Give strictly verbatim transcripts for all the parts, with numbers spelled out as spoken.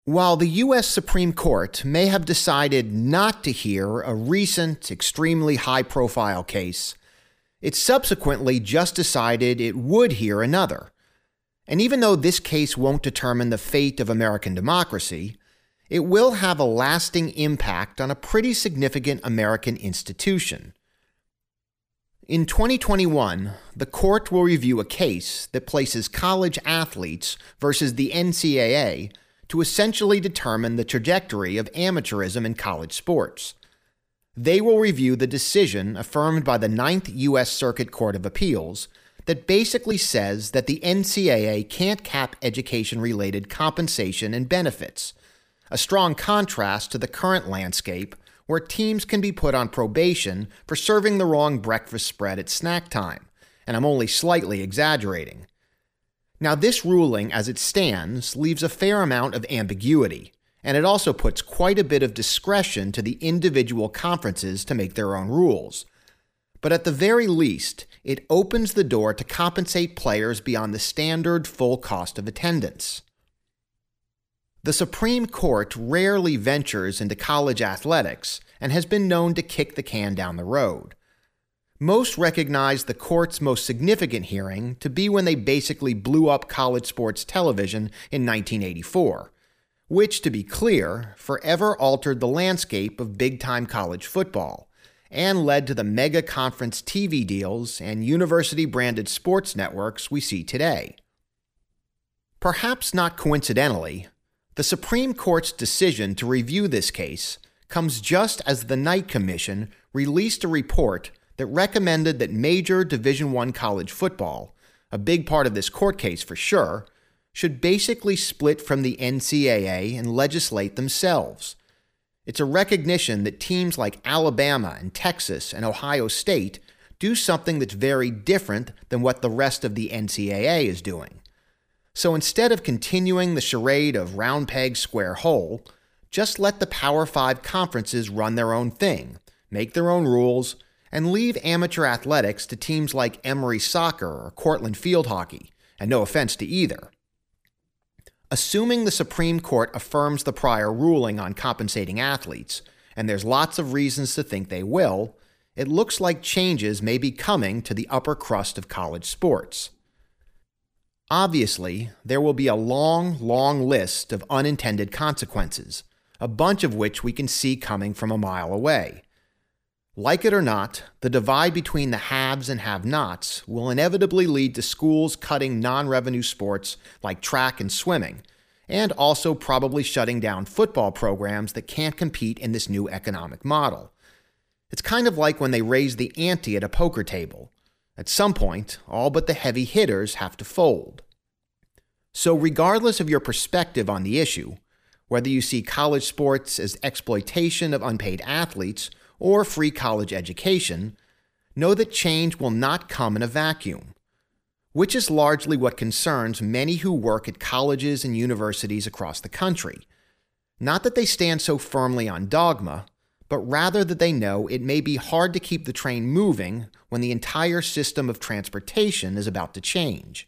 While the U S Supreme Court may have decided not to hear a recent, extremely high-profile case, it subsequently just decided it would hear another. And even though this case won't determine the fate of American democracy, it will have a lasting impact on a pretty significant American institution. In twenty twenty-one, the court will review a case that places college athletes versus the N C double A to essentially determine the trajectory of amateurism in college sports. They will review the decision affirmed by the Ninth U S Circuit Court of Appeals that basically says that the N C double A can't cap education-related compensation and benefits, a strong contrast to the current landscape where teams can be put on probation for serving the wrong breakfast spread at snack time, and I'm only slightly exaggerating. Now, this ruling, as it stands, leaves a fair amount of ambiguity, and it also puts quite a bit of discretion to the individual conferences to make their own rules. But at the very least, it opens the door to compensate players beyond the standard full cost of attendance. The Supreme Court rarely ventures into college athletics and has been known to kick the can down the road. Most recognize the court's most significant hearing to be when they basically blew up college sports television in nineteen eighty-four, which, to be clear, forever altered the landscape of big-time college football and led to the mega conference T V deals and university-branded sports networks we see today. Perhaps not coincidentally, the Supreme Court's decision to review this case comes just as the Knight Commission released a report that recommended that major Division I college football, a big part of this court case for sure, should basically split from the N C double A and legislate themselves. It's a recognition that teams like Alabama and Texas and Ohio State do something that's very different than what the rest of the N C double A is doing. So instead of continuing the charade of round peg, square hole, just let the Power Five conferences run their own thing, make their own rules, and leave amateur athletics to teams like Emory Soccer or Cortland Field Hockey, and no offense to either. Assuming the Supreme Court affirms the prior ruling on compensating athletes, and there's lots of reasons to think they will, it looks like changes may be coming to the upper crust of college sports. Obviously, there will be a long, long list of unintended consequences, a bunch of which we can see coming from a mile away. Like it or not, the divide between the haves and have-nots will inevitably lead to schools cutting non-revenue sports like track and swimming, and also probably shutting down football programs that can't compete in this new economic model. It's kind of like when they raise the ante at a poker table. At some point, all but the heavy hitters have to fold. So regardless of your perspective on the issue, whether you see college sports as exploitation of unpaid athletes or free college education, know that change will not come in a vacuum, which is largely what concerns many who work at colleges and universities across the country. Not that they stand so firmly on dogma, but rather that they know it may be hard to keep the train moving when the entire system of transportation is about to change.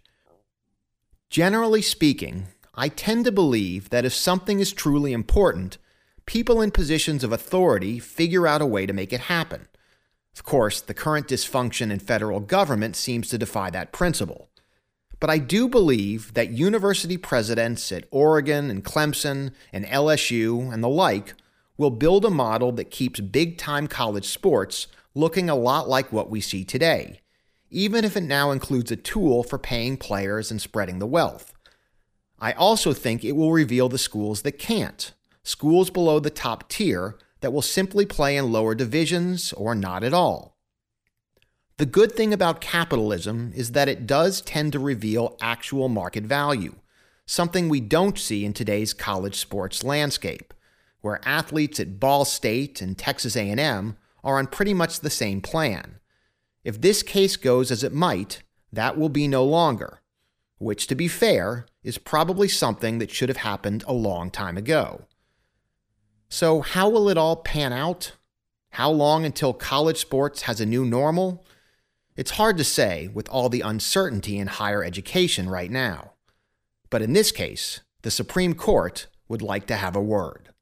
Generally speaking, I tend to believe that if something is truly important, people in positions of authority figure out a way to make it happen. Of course, the current dysfunction in federal government seems to defy that principle. But I do believe that university presidents at Oregon and Clemson and L S U and the like will build a model that keeps big-time college sports looking a lot like what we see today, even if it now includes a tool for paying players and spreading the wealth. I also think it will reveal the schools that can't, schools below the top tier that will simply play in lower divisions or not at all. The good thing about capitalism is that it does tend to reveal actual market value, something we don't see in today's college sports landscape, where athletes at Ball State and Texas A and M are on pretty much the same plan. If this case goes as it might, that will be no longer, which, to be fair, is probably something that should have happened a long time ago. So how will it all pan out? How long until college sports has a new normal? It's hard to say with all the uncertainty in higher education right now. But in this case, the Supreme Court would like to have a word.